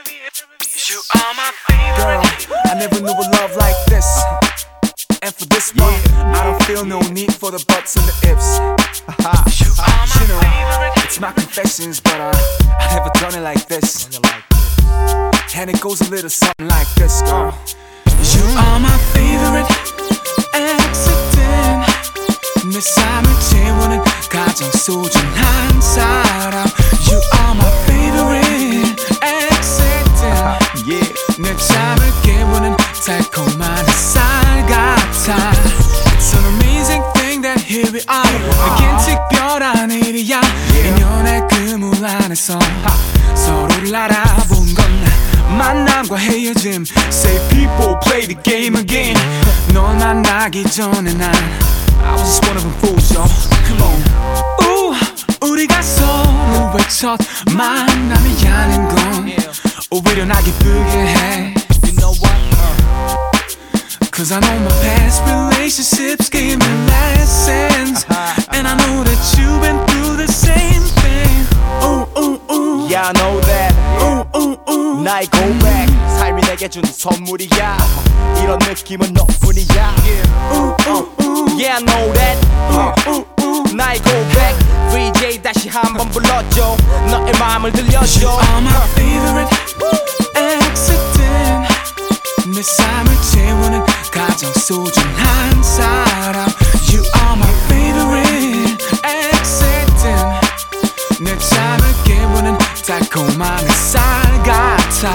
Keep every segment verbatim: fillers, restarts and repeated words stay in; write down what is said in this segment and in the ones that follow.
You are my favorite. Girl, I never knew a love like this. And for this one, I don't feel no need for the buts and the ifs. You are my You know, favorite. it's my confessions, but uh, I never done it like this. And it goes a little something like this, girl. You are my favorite accident. 내 삶을 채우는 가장 소중한 사람. You are my favorite accident. Yeah. 내 잠을 깨우는 달콤한 햇살 같아. It's an amazing thing that here we are. 내겐 특별한 일이야. 인연의 그물 안에서 서로를 알아본 건 만남과 헤어짐. Say people play the game again. 널 만나기 전에 난 I was just one of them fools, y'all. Come on. 우, 우리가 서로의 첫 만남이라는 건 오히려 나 기쁘게 해. You know what? Uh. Cause I know my past relationships gave me lessons. And I know that you've been through the same thing. Ooh, ooh, ooh. Yeah, I know that. Ooh, ooh, ooh. 나의 고백 삶이 내게 준 선물이야. 이런 느낌은 너뿐이야. Ooh, ooh, ooh. Yeah, I know that. Ooh, ooh, ooh. 나의 고백 브이제이 다시 한번 불러줘. 너의 마음을 들려줘. You are my favorite accident. 내 삶을 채우는 가장 소중한 사람. You are my favorite accident. 내 잠을 깨우는 달콤한 햇살 같아.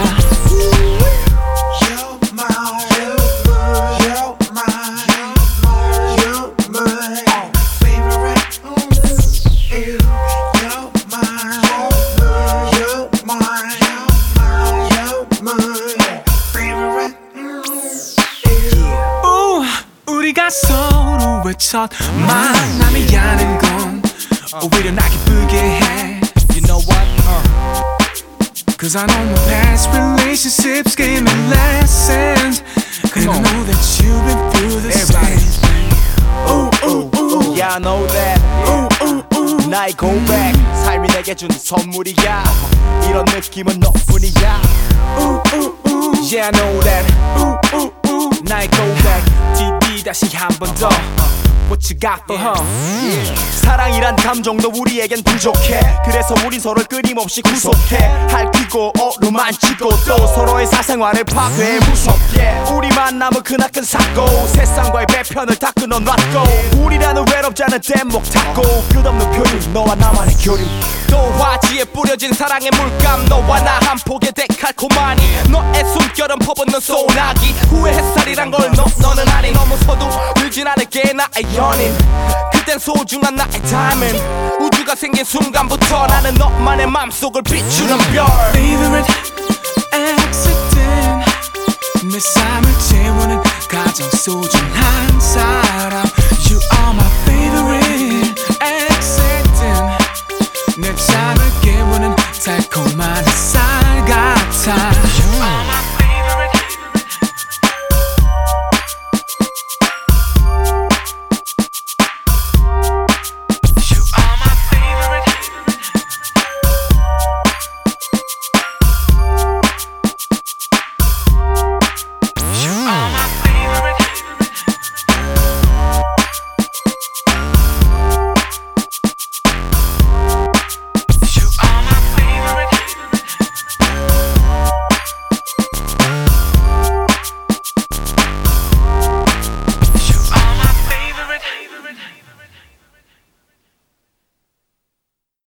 우, 우리가 서로의 첫 만남이라는 건 오히려 나 기쁘게 해. You know what? Uh. Cause I know my past relationships gave me lessons. And I know that you've been through the same thing. Ooh, ooh, ooh. Yeah, I know that. Ooh, ooh, ooh. 나의 고백 삶이 내게 준 선물이야. 이런 느낌은 너뿐이야. Ooh, ooh, ooh. Yeah, I know that. Ooh, ooh, ooh. 나의 고백 디디 다시 한 번 더. What you got for her? Yeah. 사랑이란 감정도 우리에겐 부족해. 그래서 우린 서로를 끊임없이 구속해. 핥히고 어루만지고 또 서로의 사생활을 파괴해 무섭게. 우리 만남은 크나큰 사고. 세상과의 배편을 다 끊어놨고. 우리라는 외롭지 않은 뗏목 타고. 끝없는 표류 너와 나만의 교류. 또 화지에 뿌려진 사랑의 물감. 너와 나 한 폭의 데칼코마니. 너의 숨결은 퍼붓는 소나기. 후회 햇살이란 걸 너, 너는 아니. 너무 서두르진 않을게 나의 연인. 그땐 소중한 나의 diamond. 우주가 생긴 순간부터 나는 너만의 맘속을 비추는 별. Favorite accident. 내 삶을 채우는 가장 소중한 사람. You are my favorite accident. 내 잠을